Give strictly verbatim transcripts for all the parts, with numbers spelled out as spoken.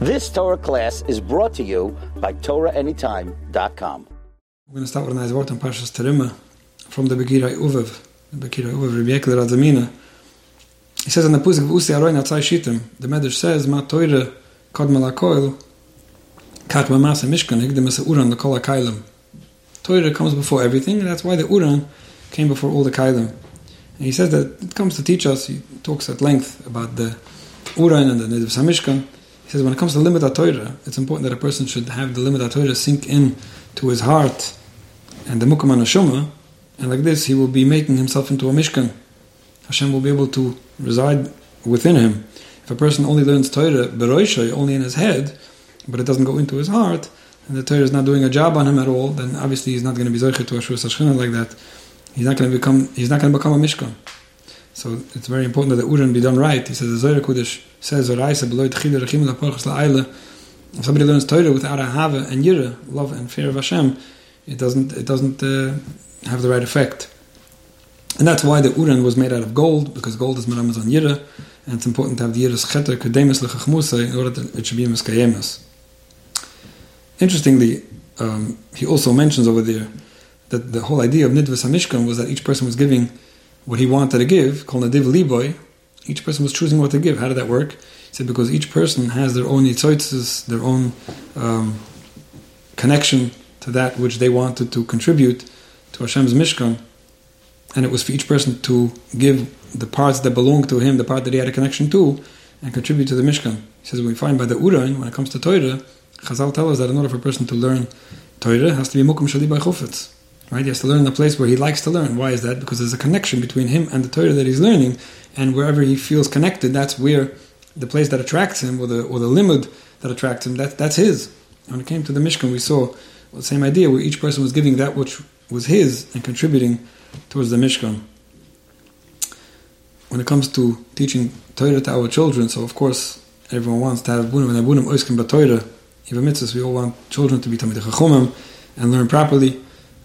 This Torah class is brought to you by Torah Anytime dot com. We're going to start with a nice word on Parshas Terima from the Bekirai Uvev, the Bekirai Uvev, Rabbi Yekel Radzamina. He says in the Pusik, V'usi Aroin Atzai Shitim, the Medrash says, Ma Torah Kodma Lakoil, Kat Mamasa Mishkan, Higdim Asa Uran, the Kol HaKailim. Torah comes before everything, and that's why the Uran came before all the Kailim. And he says that it comes to teach us, he talks at length about the Uran and the Nidv Samishkan. He says when it comes to limit Torah, it's important that a person should have the limit Torah sink in to his heart and the Mukam Neshama, and like this he will be making himself into a Mishkan. Hashem will be able to reside within him. If a person only learns Torah beroishay, only in his head, but it doesn't go into his heart, and the Torah is not doing a job on him at all, then obviously he's not going to be zoichet to Ashur Sashchina like that. He's not going to become. He's not going to become a Mishkan. So it's very important that the Uran be done right. He says the Zohar Kodesh says if somebody learns Torah without a hava and yira, love and fear of Hashem, it doesn't it doesn't uh, have the right effect. And that's why the Uran was made out of gold, because gold is meramaz on yira, and it's important to have the yira's cheter kedemis lechachmusa in order that it should be miskayemis. Interestingly, um, he also mentions over there that the whole idea of Nidvas HaMishkan was that each person was giving what he wanted to give, called Nadiv Liboy. Each person was choosing what to give. How did that work? He said because each person has their own yitzoitzes, their own um, connection to that which they wanted to contribute to Hashem's Mishkan, and it was for each person to give the parts that belonged to him, the part that he had a connection to, and contribute to the Mishkan. He says we find by the Uran, when it comes to Torah, Chazal tell us that in order for a person to learn Torah, it has to be Mukum Shali by Chufetz. Right? He has to learn in a place where he likes to learn. Why is that? Because there's a connection between him and the Torah that he's learning, and wherever he feels connected, that's where the place that attracts him, or the or the limud that attracts him, that that's his. And when it came to the Mishkan, we saw well, the same idea, where each person was giving that which was his and contributing towards the Mishkan. When it comes to teaching Torah to our children, so of course everyone wants to have bunim and abunim oiskim b'Torah. Even mitzvahs, we all want children to be Talmidei Chachomim and learn properly.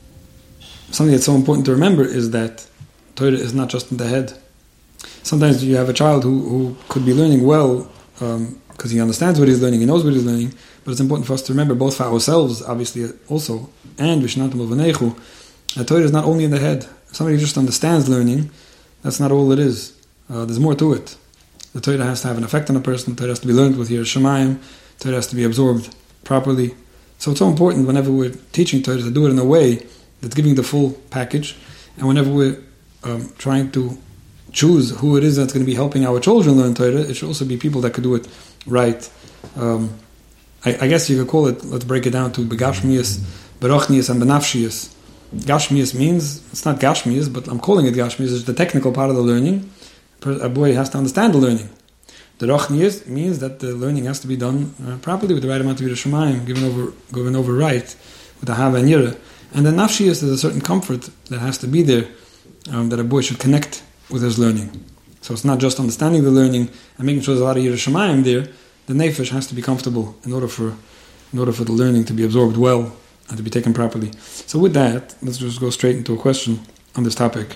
Something that's so important to remember is that Torah is not just in the head. Sometimes you have a child who, who could be learning well um, because he understands what he's learning, he knows what he's learning, but it's important for us to remember, both for ourselves, obviously, also, and V'shnantam L'vanechu, that Torah is not only in the head. If somebody just understands learning, that's not all it is. Uh, there's more to it. The Torah has to have an effect on a person, the Torah has to be learned with Yiras Shamayim, the Torah has to be absorbed properly. So it's so important whenever we're teaching Torah to do it in a way that's giving the full package, and whenever we're um, trying to choose who it is that's going to be helping our children learn Torah, it should also be people that could do it right. Um, I, I guess you could call it, let's break it down to Begashmias, Berochnias, and Benafshias. Gashmias means, it's not Gashmias, but I'm calling it Gashmias, it's the technical part of the learning. A boy has to understand the learning. The Rochnias means that the learning has to be done uh, properly with the right amount of Yiras Shamayim, given over, given over right, with the Hava and Yira. And the Nafshiyas is a certain comfort that has to be there, um, that a boy should connect with his learning. So it's not just understanding the learning and making sure there's a lot of Yiras Shamayim there. The Nefesh has to be comfortable in order for in order for the learning to be absorbed well and to be taken properly. So with that, let's just go straight into a question on this topic.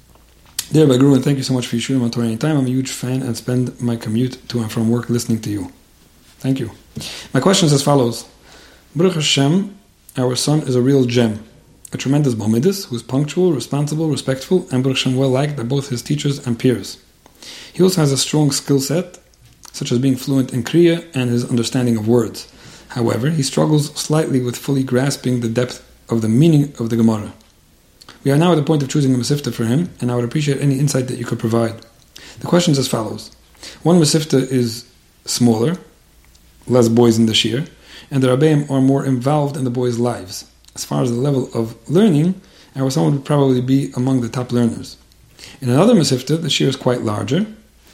Dear Bagru, and thank you so much for your shooting on Torah Anytime. I'm a huge fan and spend my commute to and from work listening to you. Thank you. My question is as follows. Baruch Hashem, our son is a real gem, a tremendous Balmidus who is punctual, responsible, respectful, and Baruch Hashem well liked by both his teachers and peers. He also has a strong skill set, such as being fluent in Kriya and his understanding of words. However, he struggles slightly with fully grasping the depth of the meaning of the Gemara. We are now at the point of choosing a Masifta for him, and I would appreciate any insight that you could provide. The question is as follows. One Masifta is smaller, less boys in the Shir, and the Rabbeim are more involved in the boys' lives. As far as the level of learning, our son would probably be among the top learners. In another Masifta, the Shir is quite larger,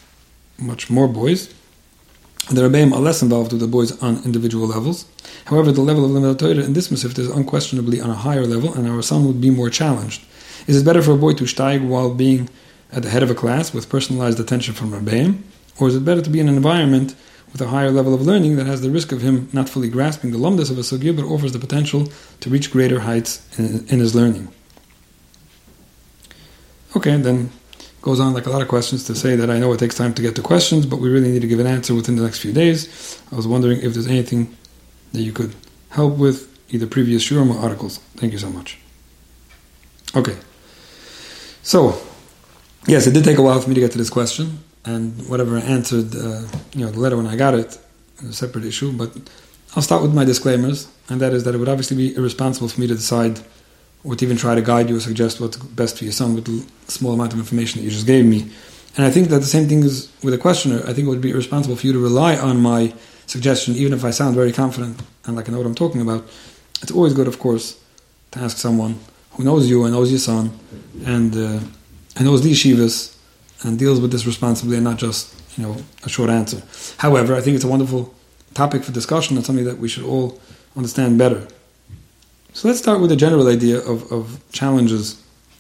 much more boys, and the Rabbeim are less involved with the boys on individual levels. However, the level of Limud Torah in this Masifta is unquestionably on a higher level, and our son would be more challenged. Is it better for a boy to steig while being at the head of a class with personalized attention from Rabbeim, or is it better to be in an environment with a higher level of learning that has the risk of him not fully grasping the lumdus of a sugya, but offers the potential to reach greater heights in, in his learning? Okay, then goes on like a lot of questions to say that I know it takes time to get to questions, but we really need to give an answer within the next few days. I was wondering if there's anything that you could help with, either previous shurim or articles. Thank you so much. Okay. So, yes, it did take a while for me to get to this question, and whatever I answered, uh, you know, the letter when I got it, a separate issue, but I'll start with my disclaimers, and that is that it would obviously be irresponsible for me to decide or to even try to guide you or suggest what's best for your son with the small amount of information that you just gave me. And I think that the same thing is with a questioner. I think it would be irresponsible for you to rely on my suggestion, even if I sound very confident and like I know what I'm talking about. It's always good, of course, to ask someone who knows you and knows your son and, uh, and knows the yeshivas and deals with this responsibly and not just, you know, a short answer. However, I think it's a wonderful topic for discussion and something that we should all understand better. So let's start with a general idea of, of challenges.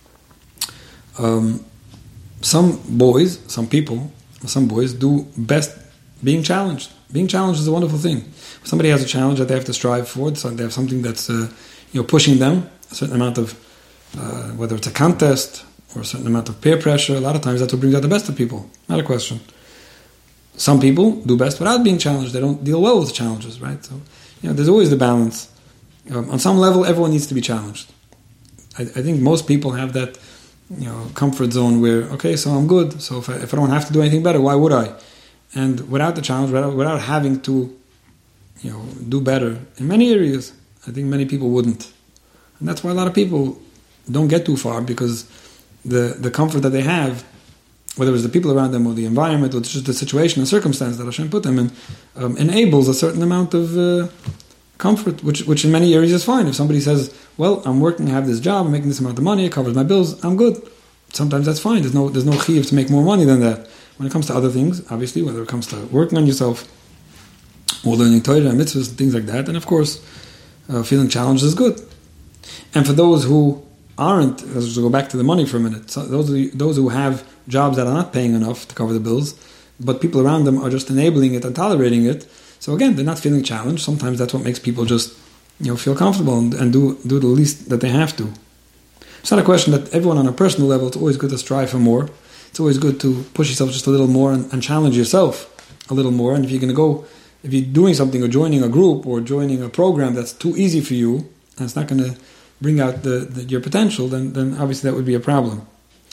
Um, some boys, some people, some boys do best being challenged. Being challenged is a wonderful thing. If somebody has a challenge that they have to strive for, so they have something that's uh, you know pushing them, a certain amount of, uh, whether it's a contest or a certain amount of peer pressure, a lot of times that's what brings out the best of people. Not a question. Some people do best without being challenged. They don't deal well with challenges, right? So, you know, there's always the balance. Um, on some level, everyone needs to be challenged. I, I think most people have that, you know, comfort zone where, okay, so I'm good. So if I, if I don't have to do anything better, why would I? And without the challenge, without, without having to, you know, do better in many areas, I think many people wouldn't. And that's why a lot of people don't get too far, because the the comfort that they have, whether it's the people around them or the environment or just the situation and circumstance that Hashem put them in, um, enables a certain amount of uh, comfort, which which in many areas is fine. If somebody says, well, I'm working, I have this job, I'm making this amount of money, it covers my bills, I'm good. Sometimes that's fine. There's no there's no chiyuv to make more money than that. When it comes to other things, obviously, whether it comes to working on yourself or learning Torah and mitzvahs and things like that, and of course, uh, feeling challenged is good. And for those who aren't, let's just go back to the money for a minute, so those who, those who have jobs that are not paying enough to cover the bills, but people around them are just enabling it and tolerating it, so again, they're not feeling challenged. Sometimes that's what makes people just, you know, feel comfortable and, and do do the least that they have to. It's not a question that everyone on a personal level, it's always good to strive for more. It's always good to push yourself just a little more and, and challenge yourself a little more. And if you're going to go, if you're doing something or joining a group or joining a program that's too easy for you, and it's not going to bring out the, the, your potential, then, then obviously that would be a problem.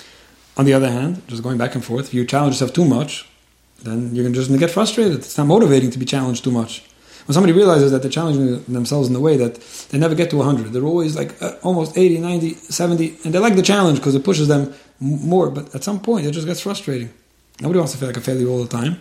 On the other hand, just going back and forth, if you challenge yourself too much, then you're just going to get frustrated. It's not motivating to be challenged too much. When somebody realizes that they're challenging themselves in a way that they never get to one hundred, they're always like uh, almost eighty, ninety, seventy, and they like the challenge because it pushes them more, but at some point it just gets frustrating. Nobody wants to feel like a failure all the time.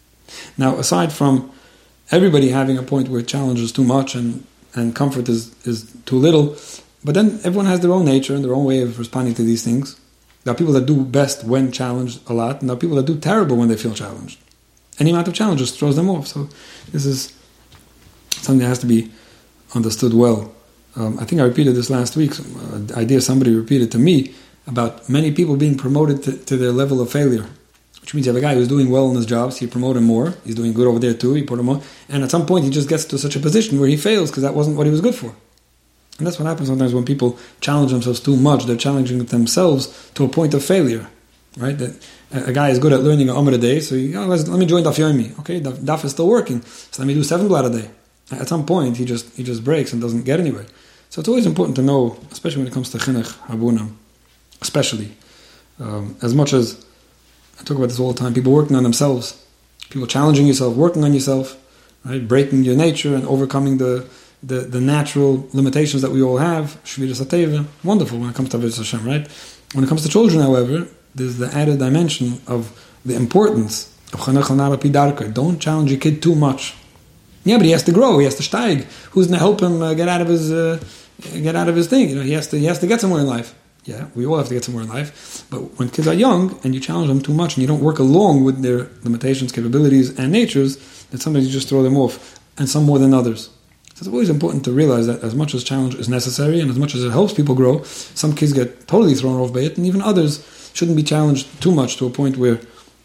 Now, aside from everybody having a point where challenge is too much and, and comfort is, is too little, but then everyone has their own nature and their own way of responding to these things. There are people that do best when challenged a lot, and there are people that do terrible when they feel challenged. Any amount of challenge just throws them off. So this is something that has to be understood well. Um, I think I repeated this last week, an idea somebody repeated to me about many people being promoted to, to their level of failure, which means you have a guy who's doing well in his job, so you promote him more. He's doing good over there too, you put him on. And at some point he just gets to such a position where he fails because that wasn't what he was good for. And that's what happens sometimes when people challenge themselves too much. They're challenging themselves to a point of failure, right? That a guy is good at learning a Amr a day, so he, oh, let me join Daf Yomi. Okay, Daf is still working, so let me do seven blad a day. At some point, he just he just breaks and doesn't get anywhere. So it's always important to know, especially when it comes to chinuch habuna, especially um, as much as I talk about this all the time. People working on themselves, people challenging yourself, working on yourself, right? Breaking your nature and overcoming the the, the natural limitations that we all have. Shviras hateva, wonderful when it comes to Avodas Hashem, right? When it comes to children, however, there's the added dimension of the importance of chinuch al pi darka. Don't challenge your kid too much. Yeah, but he has to grow. He has to steig. Who's going to help him uh, get out of his uh, get out of his thing? You know, he has to he has to get somewhere in life. Yeah, we all have to get somewhere in life. But when kids are young and you challenge them too much and you don't work along with their limitations, capabilities, and natures, then sometimes you just throw them off, and some more than others. So it's always important to realize that as much as challenge is necessary and as much as it helps people grow, some kids get totally thrown off by it, and even others shouldn't be challenged too much to a point where,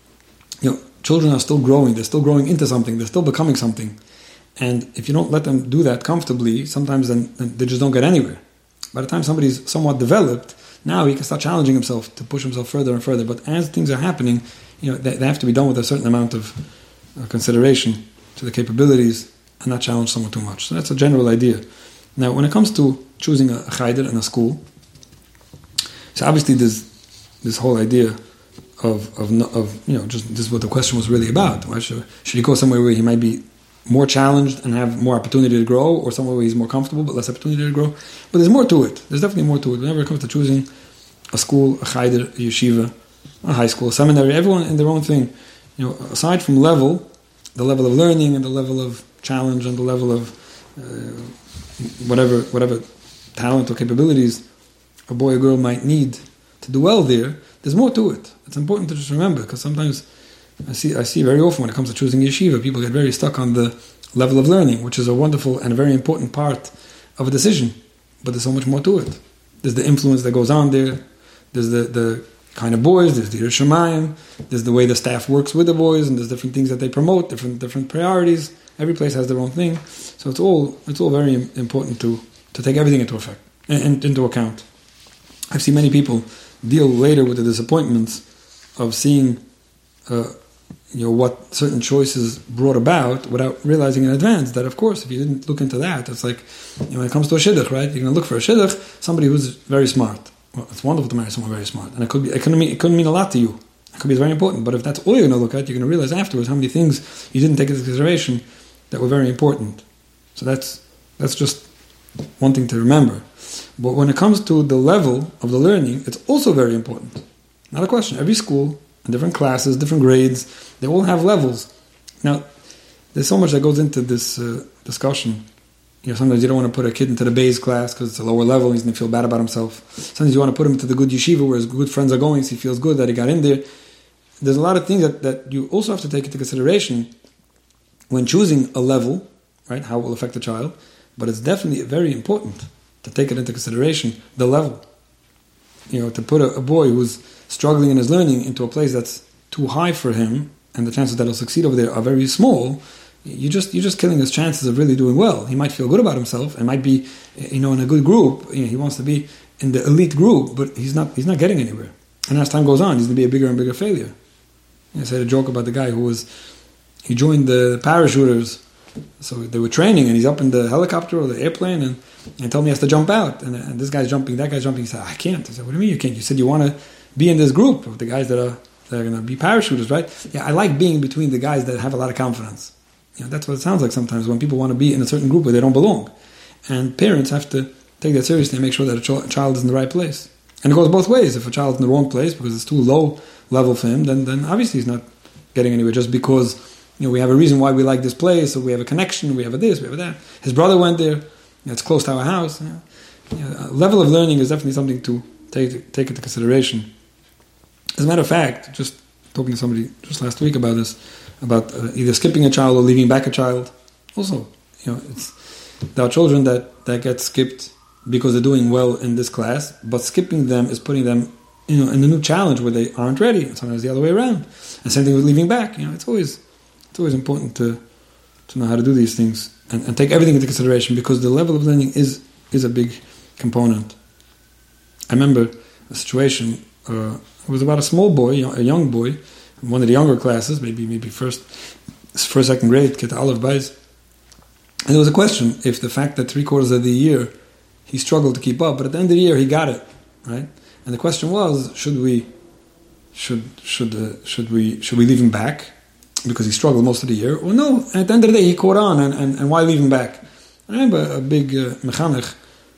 you know, children are still growing. They're still growing into something. They're still becoming something. And if you don't let them do that comfortably, sometimes then, then they just don't get anywhere. By the time somebody's somewhat developed, Now he can start challenging himself to push himself further and further. But as things are happening, you know, they, they have to be done with a certain amount of uh, consideration to the capabilities and not challenge someone too much. So that's a general idea. Now, when it comes to choosing a, a chayder in a school, so obviously there's this whole idea of, of, of you know, just this is what the question was really about. Right? Should, should he go somewhere where he might be more challenged and have more opportunity to grow, or somewhere where he's more comfortable but less opportunity to grow? But there's more to it. There's definitely more to it. Whenever it comes to choosing a school, a chayder, a yeshiva, a high school, a seminary, everyone in their own thing. You know, aside from level, the level of learning and the level of challenge and the level of uh, whatever whatever talent or capabilities a boy or girl might need to do well there, there's more to it. It's important to just remember, because sometimes I see I see very often when it comes to choosing yeshiva, people get very stuck on the level of learning, which is a wonderful and a very important part of a decision. But there's so much more to it. There's the influence that goes on there. There's the, the kind of boys. There's the Yiras Shamayim. There's the way the staff works with the boys, and there's different things that they promote, different different priorities. Every place has their own thing. So it's all it's all very important to, to take everything into effect and into account. I've seen many people deal later with the disappointments of seeing uh, you know, what certain choices brought about without realizing in advance that, of course, if you didn't look into that, it's like, you know, when it comes to a shidduch, right? You're going to look for a shidduch, somebody who's very smart. Well, it's wonderful to marry someone very smart, and it could be, it couldn't mean, it couldn't mean a lot to you. It could be very important, but if that's all you're going to look at, you're going to realize afterwards how many things you didn't take into consideration that were very important. So that's that's just one thing to remember. But when it comes to the level of the learning, it's also very important. Not a question. Every school, different classes, different grades, they all have levels. Now, there's so much that goes into this uh, discussion. You know, sometimes you don't want to put a kid into the Beis class because it's a lower level, he's going to feel bad about himself. Sometimes you want to put him into the good yeshiva where his good friends are going, so he feels good that he got in there. There's a lot of things that, that you also have to take into consideration when choosing a level, right, how it will affect the child. But it's definitely very important to take it into consideration, the level. You know, to put a, a boy who's struggling in his learning into a place that's too high for him, and the chances that he'll succeed over there are very small, you just, you're just killing his chances of really doing well. He might feel good about himself and might be, you know, in a good group. You know, he wants to be in the elite group, but he's not he's not getting anywhere. And as time goes on, he's going to be a bigger and bigger failure. I said a joke about the guy who was, he joined the parachuters, so they were training, and he's up in the helicopter or the airplane, and, and told me he has to jump out. And, and this guy's jumping, that guy's jumping. He said, I can't. I said, what do you mean you can't? You said you want to be in this group of the guys that are, that are going to be parachuters, right? Yeah, I like being between the guys that have a lot of confidence. You know, that's what it sounds like sometimes when people want to be in a certain group where they don't belong. And parents have to take that seriously and make sure that a ch- child is in the right place. And it goes both ways. If a child's in the wrong place because it's too low level for him, then, then obviously he's not getting anywhere just because, you know, we have a reason why we like this place, or we have a connection, we have a this, we have a that. His brother went there, it's close to our house. You know. You know, level of learning is definitely something to take, take into consideration. As a matter of fact, just talking to somebody just last week about this, about uh, either skipping a child or leaving back a child. Also, you know, it's, there are children that, that get skipped because they're doing well in this class, but skipping them is putting them, you know, in a new challenge where they aren't ready. And sometimes the other way around. And same thing with leaving back. You know, it's always it's always important to to know how to do these things and, and take everything into consideration, because the level of learning is is a big component. I remember a situation. Uh, it was about a small boy, a young boy, in one of the younger classes, maybe maybe first, first second grade, Keta Aleph Beis. And there was a question if the fact that three quarters of the year he struggled to keep up, but at the end of the year he got it, right? And the question was, should we, should should uh, should we should we leave him back because he struggled most of the year, or no? At the end of the day, he caught on, and, and, and why leave him back? I remember a big uh, mechanech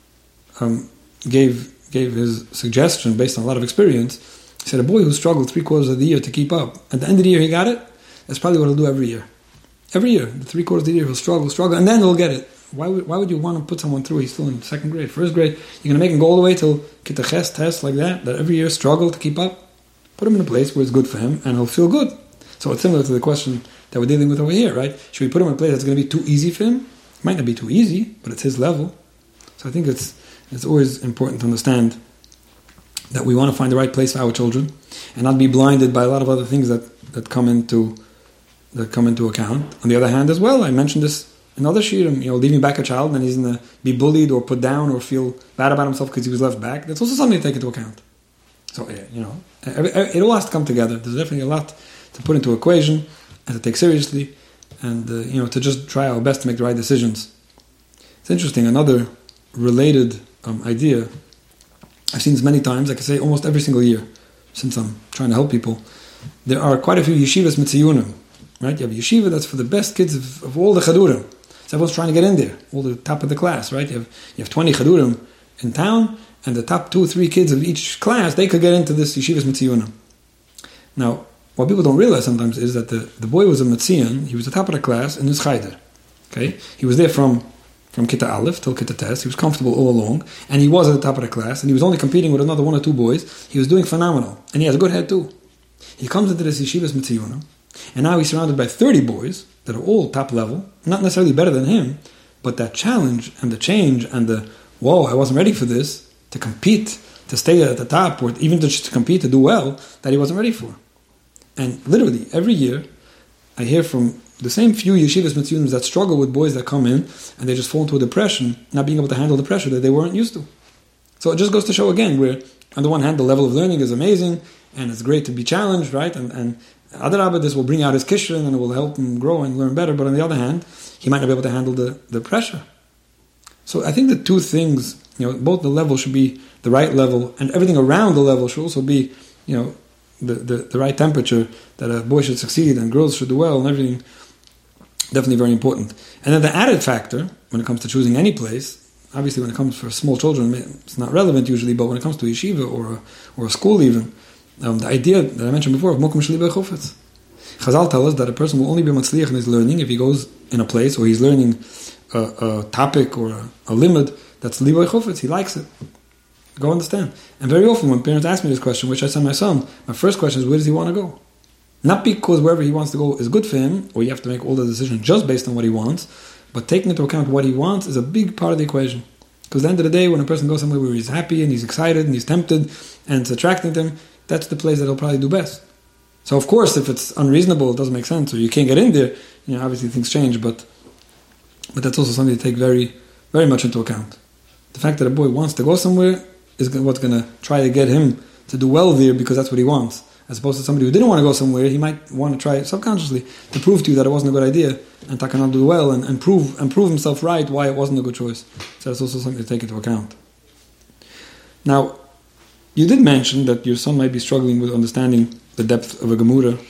um, gave gave his suggestion based on a lot of experience. He said, a boy who struggled three quarters of the year to keep up, at the end of the year he got it. That's probably what he'll do every year. Every year, the three quarters of the year he'll struggle, struggle, and then he'll get it. Why would why would you want to put someone through? He's still in second grade, first grade. You're going to make him go all the way till Kita Ches test like that, that every year struggle to keep up? Put him in a place where it's good for him, and he'll feel good. So it's similar to the question that we're dealing with over here, right? Should we put him in a place that's going to be too easy for him? It might not be too easy, but it's his level. So I think it's it's always important to understand that we want to find the right place for our children and not be blinded by a lot of other things that, that come into that come into account. On the other hand as well, I mentioned this In other shiurim, you know, leaving back a child and he's going to be bullied or put down or feel bad about himself because he was left back, that's also something to take into account. So, you know, it all has to come together. There's definitely a lot to put into equation and to take seriously and, uh, you know, to just try our best to make the right decisions. It's interesting, another related um, idea, I've seen this many times, I can say almost every single year, since I'm trying to help people. There are quite a few yeshivas mitziyunim, right? You have a yeshiva that's for the best kids of, of all the chadurim. So everyone's trying to get in there, all the top of the class, right? You have you have twenty chadurim in town, and the top two or three kids of each class, they could get into this yeshiva's mitziyunim. Now, what people don't realize sometimes is that the, the boy was a mitziyon, he was the top of the class in his chayder. Okay? He was there from from Kitta Aleph till Kitta Tes. He was comfortable all along, and he was at the top of the class, and he was only competing with another one or two boys. He was doing phenomenal, and he has a good head too. He comes into this yeshiva's mitziyunim, and now he's surrounded by thirty boys that are all top level, not necessarily better than him, but that challenge and the change and the, whoa, I wasn't ready for this, to compete, to stay at the top, or even to, just to compete, to do well, that he wasn't ready for. And literally, every year, I hear from the same few yeshivas mitziyunim that struggle with boys that come in, and they just fall into a depression, not being able to handle the pressure that they weren't used to. So it just goes to show again, where on the one hand, the level of learning is amazing, and it's great to be challenged, right? And, and Adarabah, this will bring out his kishrin, and it will help him grow and learn better. But on the other hand, he might not be able to handle the, the pressure. So I think the two things, you know, both the level should be the right level, and everything around the level should also be, you know, the, the, the right temperature, that a boy should succeed and girls should do well and everything. Definitely very important. And then the added factor, when it comes to choosing any place, obviously when it comes for small children, it's not relevant usually, but when it comes to a yeshiva or a, or a school even, um, the idea that I mentioned before of mokum sheli b'chofetz. Chazal tell us that a person will only be matzliach in his learning if he goes in a place where he's learning a, a topic or a, a limud that's li b'chofetz, he likes it. Go understand. And very often when parents ask me this question, which I send my son, my first question is, where does he want to go? Not because wherever he wants to go is good for him, or you have to make all the decisions just based on what he wants, but taking into account what he wants is a big part of the equation. Because at the end of the day, when a person goes somewhere where he's happy and he's excited and he's tempted and it's attracting to him, that's the place that he'll probably do best. So of course, if it's unreasonable, it doesn't make sense, or you can't get in there, you know, obviously things change, but but that's also something to take very, very much into account. The fact that a boy wants to go somewhere is what's going to try to get him to do well there because that's what he wants. As opposed to somebody who didn't want to go somewhere, he might want to try subconsciously to prove to you that it wasn't a good idea and Taka not do well and, and prove and prove himself right why it wasn't a good choice. So that's also something to take into account. Now, you did mention that your son might be struggling with understanding the depth of a Gemara.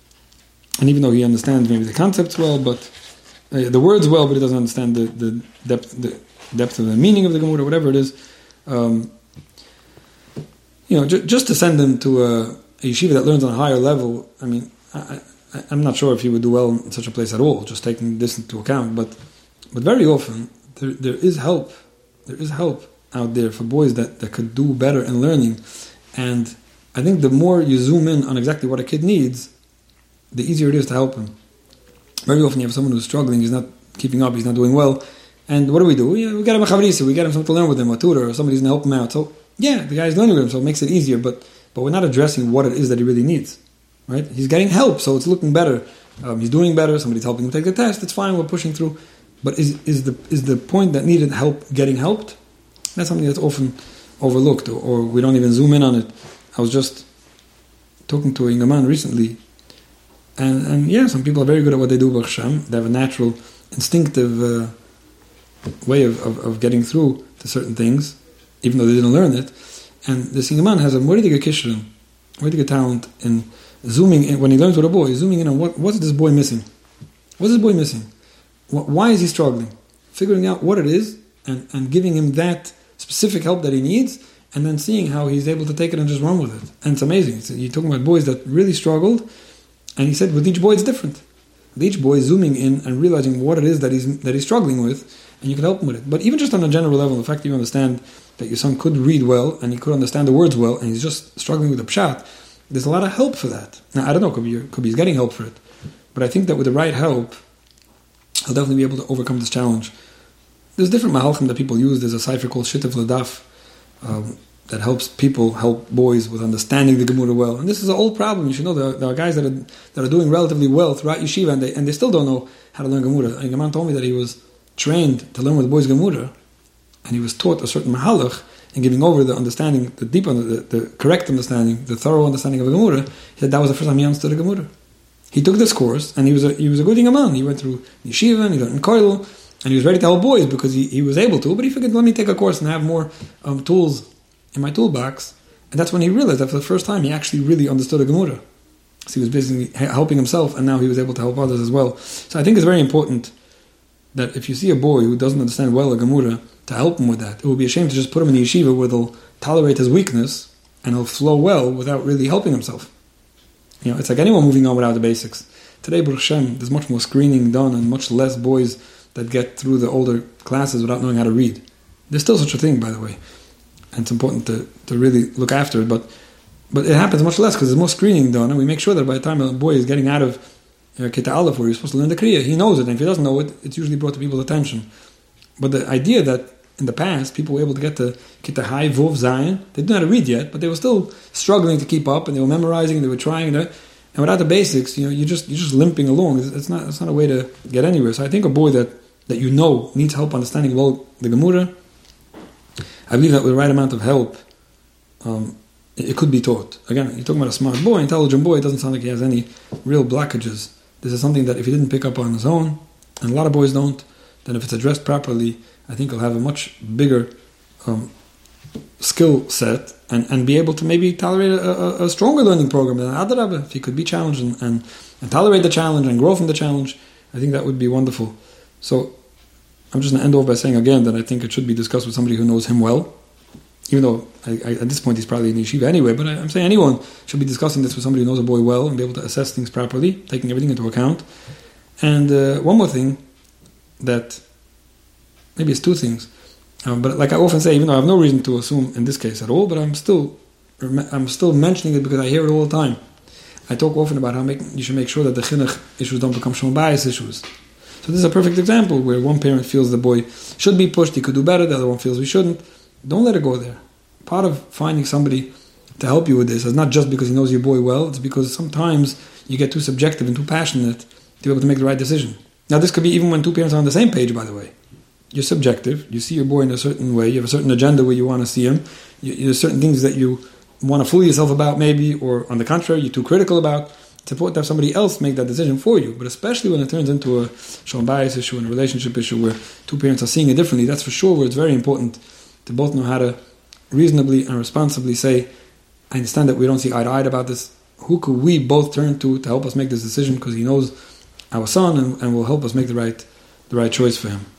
And even though he understands maybe the concepts well, but uh, the words well, but he doesn't understand the, the depth the depth of the meaning of the Gemara, whatever it is. Um, you know, ju- just to send him to a a yeshiva that learns on a higher level, I mean, I, I, I'm not sure if he would do well in such a place at all, just taking this into account, but but very often, there there is help, there is help out there for boys that, that could do better in learning, and I think the more you zoom in on exactly what a kid needs, the easier it is to help him. Very often you have someone who's struggling, he's not keeping up, he's not doing well, and what do we do? We, we get him a chavrisi, we get him something to learn with him, a tutor, or somebody's going to help him out, so yeah, the guy's learning with him, so it makes it easier, but But we're not addressing what it is that he really needs, right? He's getting help, so it's looking better. Um, he's doing better. Somebody's helping him take the test. It's fine. We're pushing through. But is is the is the point that needed help getting helped? That's something that's often overlooked, or, or we don't even zoom in on it. I was just talking to a young man recently, and, and yeah, some people are very good at what they do. Baruch Hashem. They have a natural, instinctive uh, way of, of, of getting through to certain things, even though they didn't learn it. And this young man has a moediga kishrin, moediga talent in zooming in, when he learns with a boy, zooming in on what, what's this boy missing? What's this boy missing? What, why is he struggling? Figuring out what it is and, and giving him that specific help that he needs, and then seeing how he's able to take it and just run with it. And it's amazing. So you're talking about boys that really struggled, and he said with each boy it's different. With each boy zooming in and realizing what it is that he's that he's struggling with, and you can help him with it. But even just on a general level, the fact that you understand that your son could read well, and he could understand the words well, and he's just struggling with the pshat, there's a lot of help for that. Now, I don't know, could be, could be he's getting help for it. But I think that with the right help, he'll definitely be able to overcome this challenge. There's different mahalchim that people use. There's a cipher called Shittif L'Daf, um, that helps people help boys with understanding the Gemara well. And this is an old problem. You should know there are, there are guys that are that are doing relatively well throughout yeshiva, and they and they still don't know how to learn Gemara. And Gaman told me that he was trained to learn with the boys Gemara, and he was taught a certain mahalach in giving over the understanding, the deep, the, the correct understanding, the thorough understanding of the Gemara. He said that was the first time he understood the Gemara. He took this course, and he was a, he was a good young man. He went through yeshiva, and he learned in kollel, and he was ready to help boys because he, he was able to. But he figured, let me take a course and have more um, tools in my toolbox. And that's when he realized that for the first time he actually really understood a Gemara. So he was basically helping himself, and now he was able to help others as well. So I think it's very important that if you see a boy who doesn't understand well a Gemara, to help him with that. It would be a shame to just put him in the yeshiva where they'll tolerate his weakness and he'll flow well without really helping himself. You know, it's like anyone moving on without the basics. Today, Baruch Hashem, there's much more screening done and much less boys that get through the older classes without knowing how to read. There's still such a thing, by the way. And it's important to, to really look after it. But but it happens much less because there's more screening done, and we make sure that by the time a boy is getting out of uh, Kita Aleph, where he's supposed to learn the Kriya, he knows it. And if he doesn't know it, it's usually brought to people's attention. But the idea that in the past, people were able to get to Kita Hai, Vov, Zayin. They didn't know how to read yet, but they were still struggling to keep up, and they were memorizing, and they were trying. To, and without the basics, you know, you just you're just limping along. It's, it's not it's not a way to get anywhere. So I think a boy that, that you know needs help understanding well the Gemara, I believe that with the right amount of help, um, it, it could be taught. Again, you're talking about a smart boy, intelligent boy. It doesn't sound like he has any real blockages. This is something that if he didn't pick up on his own, and a lot of boys don't, then if it's addressed properly, I think he'll have a much bigger um, skill set and, and be able to maybe tolerate a, a, a stronger learning program than Adarabah. If he could be challenged and, and, and tolerate the challenge and grow from the challenge, I think that would be wonderful. So I'm just going to end off by saying again that I think it should be discussed with somebody who knows him well, even though I, I, at this point he's probably in yeshiva anyway, but I, I'm saying anyone should be discussing this with somebody who knows a boy well and be able to assess things properly, taking everything into account. And uh, one more thing that... Maybe it's two things, um, but like I often say, even though I have no reason to assume in this case at all, but I'm still, I'm still mentioning it because I hear it all the time. I talk often about how make, you should make sure that the chinuch issues don't become shalom bayis issues. So this is a perfect example where one parent feels the boy should be pushed, he could do better, the other one feels we shouldn't. Don't let it go there. Part of finding somebody to help you with this is not just because he knows your boy well, it's because sometimes you get too subjective and too passionate to be able to make the right decision. Now this could be even when two parents are on the same page, by the way. You're subjective. You see your boy in a certain way. You have a certain agenda where you want to see him. You, there's certain things that you want to fool yourself about maybe, or on the contrary, you're too critical about. It's important to have somebody else make that decision for you. But especially when it turns into a shalom bayis issue and a relationship issue where two parents are seeing it differently, that's for sure where it's very important to both know how to reasonably and responsibly say, I understand that we don't see eye to eye about this. Who could we both turn to to help us make this decision because he knows our son and, and will help us make the right the right choice for him.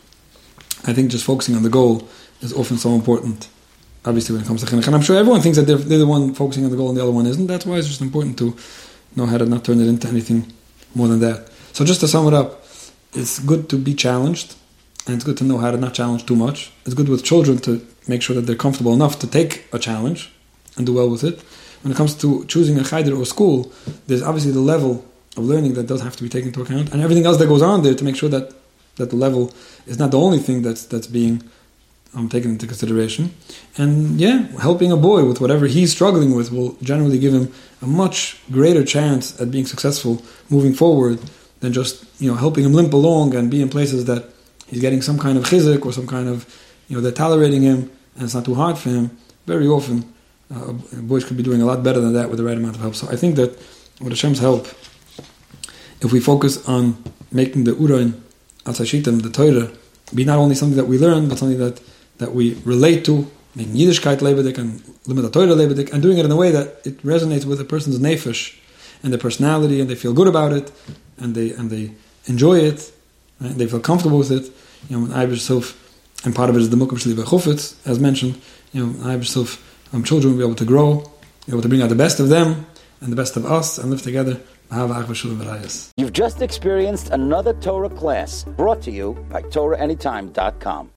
I think just focusing on the goal is often so important, obviously, when it comes to chinuch. And I'm sure everyone thinks that they're, they're the one focusing on the goal and the other one isn't. That's why it's just important to know how to not turn it into anything more than that. So just to sum it up, it's good to be challenged, and it's good to know how to not challenge too much. It's good with children to make sure that they're comfortable enough to take a challenge and do well with it. When it comes to choosing a cheder or school, there's obviously the level of learning that does have to be taken into account, and everything else that goes on there to make sure that that the level is not the only thing that's that's being um, taken into consideration. And yeah, helping a boy with whatever he's struggling with will generally give him a much greater chance at being successful moving forward than just, you know, helping him limp along and be in places that he's getting some kind of chizuk or some kind of, you know, they're tolerating him and it's not too hard for him. Very often, uh, boys could be doing a lot better than that with the right amount of help. So I think that with Hashem's help, if we focus on making the Urain, Al-Sashitim, the Torah, be not only something that we learn, but something that, that we relate to, making Yiddishkeit lebedik and limit Torah lebedik, and doing it in a way that it resonates with a person's nefesh and their personality, and they feel good about it, and they and they enjoy it, right? They feel comfortable with it. You know, I yourself, and part of it is the Mukim Shli V'Chufetz, as mentioned. You know, I yourself, um, children will be able to grow, be able to bring out the best of them and the best of us, and live together. You've just experienced another Torah class brought to you by Torah Anytime dot com.